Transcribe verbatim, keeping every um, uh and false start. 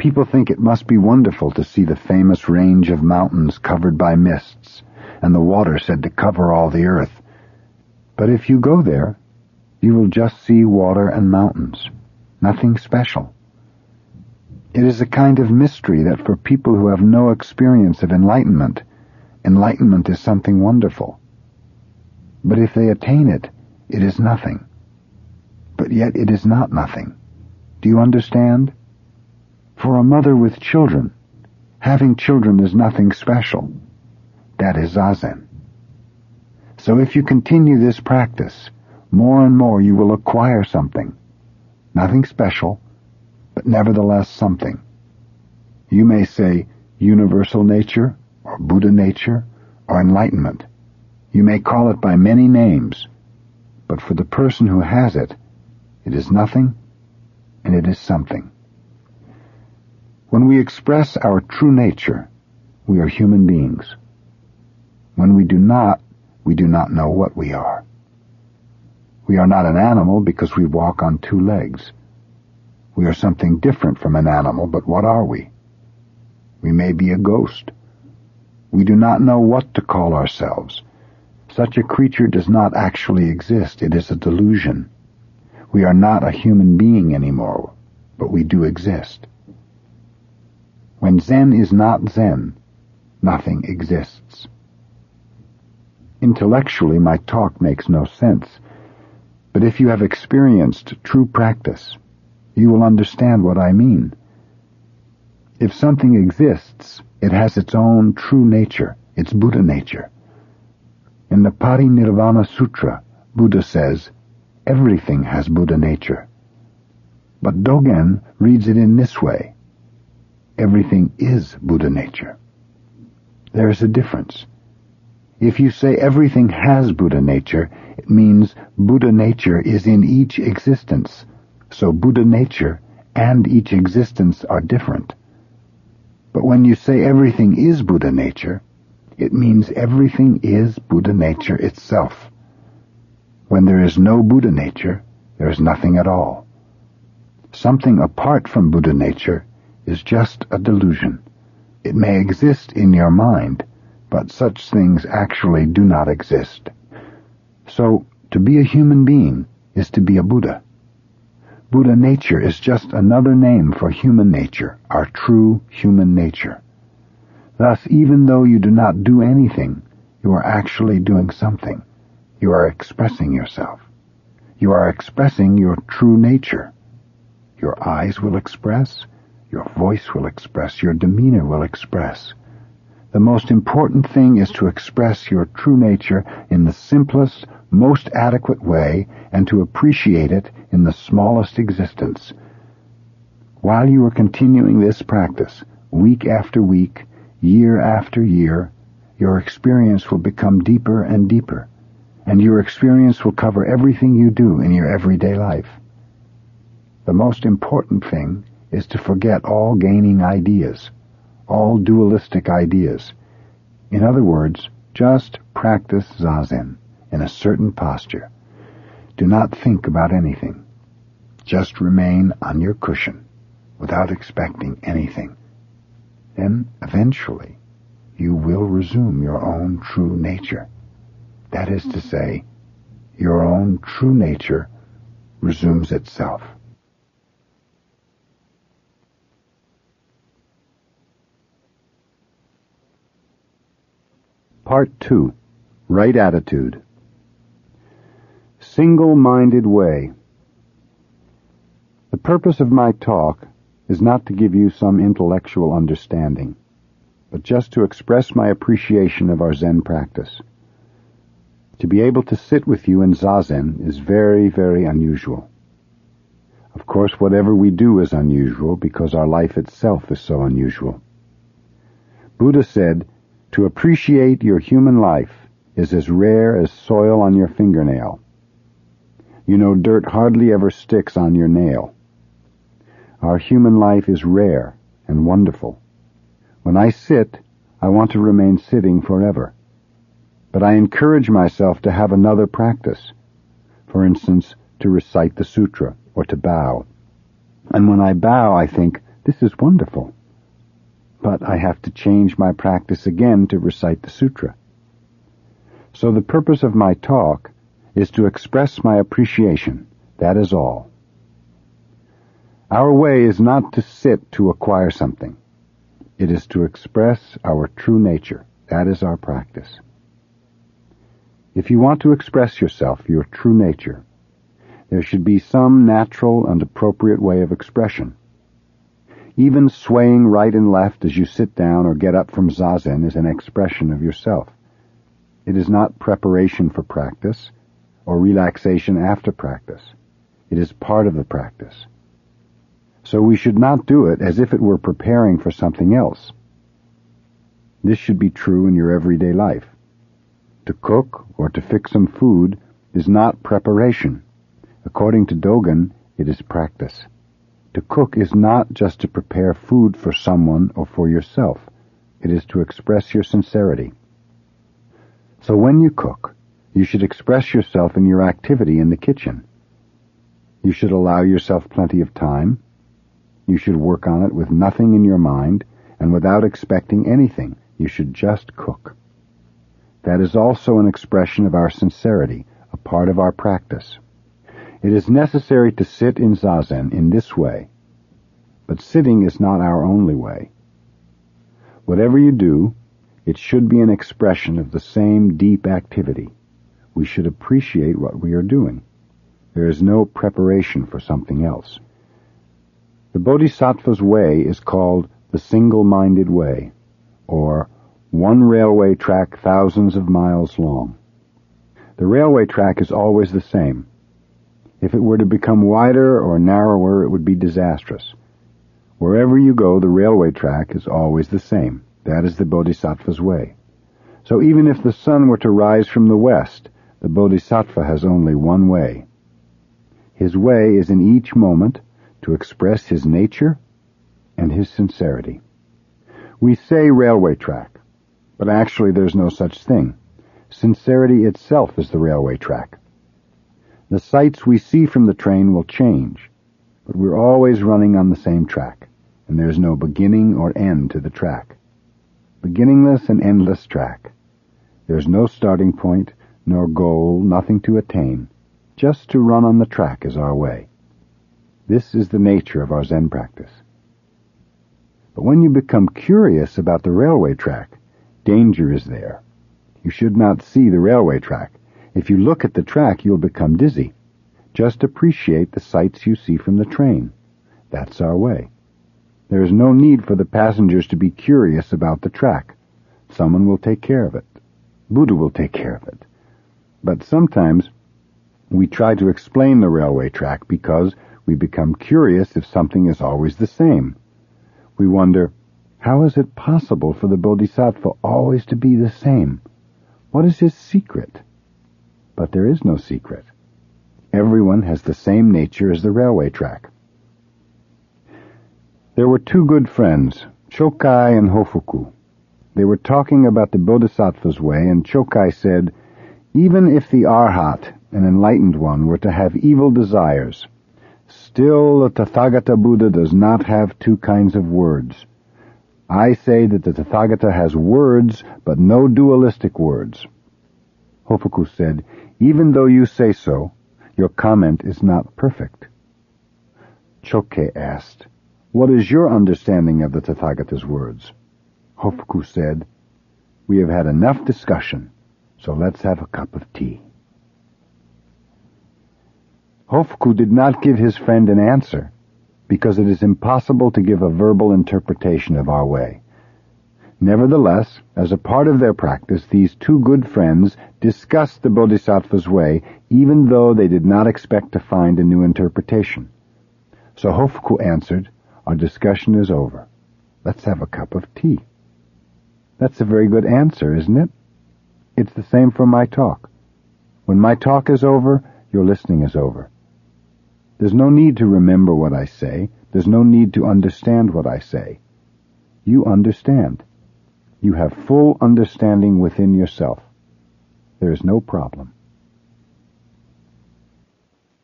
People think it must be wonderful to see the famous range of mountains covered by mists, and the water said to cover all the earth. But if you go there, you will just see water and mountains, nothing special. It is a kind of mystery that for people who have no experience of enlightenment, enlightenment is something wonderful. But if they attain it, it is nothing. But yet it is not nothing. Do you understand? For a mother with children, having children is nothing special. That is Zazen. So if you continue this practice, more and more you will acquire something. Nothing special, but nevertheless something. You may say universal nature, or Buddha nature, or enlightenment. You may call it by many names, but for the person who has it, it is nothing, and it is something. When we express our true nature, we are human beings. When we do not, we do not know what we are. We are not an animal because we walk on two legs. We are something different from an animal, but what are we? We may be a ghost. We do not know what to call ourselves. Such a creature does not actually exist. It is a delusion. We are not a human being anymore, but we do exist. When Zen is not Zen, nothing exists. Intellectually, my talk makes no sense, but if you have experienced true practice, you will understand what I mean. If something exists, it has its own true nature, its Buddha nature. In the Parinirvana Sutra, Buddha says, everything has Buddha nature. But Dogen reads it in this way, everything is Buddha nature. There is a difference. If you say everything has Buddha nature, it means Buddha nature is in each existence, so Buddha nature and each existence are different. But when you say everything is Buddha nature, it means everything is Buddha nature itself. When there is no Buddha nature, there is nothing at all. Something apart from Buddha nature is just a delusion. It may exist in your mind, but such things actually do not exist. So, to be a human being is to be a Buddha. Buddha nature is just another name for human nature, our true human nature. Thus, even though you do not do anything, you are actually doing something. You are expressing yourself. You are expressing your true nature. Your eyes will express, your voice will express, your demeanor will express. The most important thing is to express your true nature in the simplest, most adequate way and to appreciate it in the smallest existence. While you are continuing this practice, week after week, year after year, your experience will become deeper and deeper, and your experience will cover everything you do in your everyday life. The most important thing is to forget all gaining ideas, all dualistic ideas. In other words, just practice Zazen in a certain posture. Do not think about anything. Just remain on your cushion without expecting anything. Then, eventually, you will resume your own true nature. That is to say, your own true nature resumes itself. Part two. Right Attitude. Single-minded way. The purpose of my talk is not to give you some intellectual understanding, but just to express my appreciation of our Zen practice. To be able to sit with you in Zazen is very, very unusual. Of course, whatever we do is unusual because our life itself is so unusual. Buddha said, to appreciate your human life is as rare as soil on your fingernail. You know, dirt hardly ever sticks on your nail. Our human life is rare and wonderful. When I sit, I want to remain sitting forever. But I encourage myself to have another practice. For instance, to recite the sutra or to bow. And when I bow, I think, This is wonderful. But I have to change my practice again to recite the sutra. So the purpose of my talk is to express my appreciation. That is all. Our way is not to sit to acquire something. It is to express our true nature. That is our practice. If you want to express yourself, your true nature, there should be some natural and appropriate way of expression. Even swaying right and left as you sit down or get up from zazen is an expression of yourself. It is not preparation for practice or relaxation after practice. It is part of the practice. So we should not do it as if it were preparing for something else. This should be true in your everyday life. To cook or to fix some food is not preparation. According to Dogen, it is practice. To cook is not just to prepare food for someone or for yourself. It is to express your sincerity. So when you cook, you should express yourself in your activity in the kitchen. You should allow yourself plenty of time. You should work on it with nothing in your mind and without expecting anything. You should just cook. That is also an expression of our sincerity, a part of our practice. It is necessary to sit in zazen in this way, but sitting is not our only way. Whatever you do, it should be an expression of the same deep activity. We should appreciate what we are doing. There is no preparation for something else. The Bodhisattva's way is called the single-minded way, or one railway track thousands of miles long. The railway track is always the same. If it were to become wider or narrower, it would be disastrous. Wherever you go, the railway track is always the same. That is the Bodhisattva's way. So even if the sun were to rise from the west, the Bodhisattva has only one way. His way is in each moment to express his nature and his sincerity. We say railway track, but actually there's no such thing. Sincerity itself is the railway track. The sights we see from the train will change, but we're always running on the same track, and there's no beginning or end to the track. Beginningless and endless track. There's no starting point, nor goal, nothing to attain. Just to run on the track is our way. This is the nature of our Zen practice. But when you become curious about the railway track, danger is there. You should not see the railway track. If you look at the track, you'll become dizzy. Just appreciate the sights you see from the train. That's our way. There is no need for the passengers to be curious about the track. Someone will take care of it. Buddha will take care of it. But sometimes we try to explain the railway track because we become curious if something is always the same. We wonder, how is it possible for the Bodhisattva always to be the same? What is his secret? But there is no secret. Everyone has the same nature as the railway track. There were two good friends, Chokai and Hofuku. They were talking about the Bodhisattva's way, and Chokai said, even if the Arhat, an enlightened one, were to have evil desires, still the Tathagata Buddha does not have two kinds of words. I say that the Tathagata has words, but no dualistic words. Hofuku said, even though you say so, your comment is not perfect. Chokai asked, what is your understanding of the Tathagata's words? Hofuku said, we have had enough discussion, so let's have a cup of tea. Hofuku did not give his friend an answer, because it is impossible to give a verbal interpretation of our way. Nevertheless, as a part of their practice, these two good friends discussed the Bodhisattva's way, even though they did not expect to find a new interpretation. So Hofuku answered, our discussion is over. Let's have a cup of tea. That's a very good answer, isn't it? It's the same for my talk. When my talk is over, your listening is over. There's no need to remember what I say. There's no need to understand what I say. You understand. You have full understanding within yourself. There is no problem.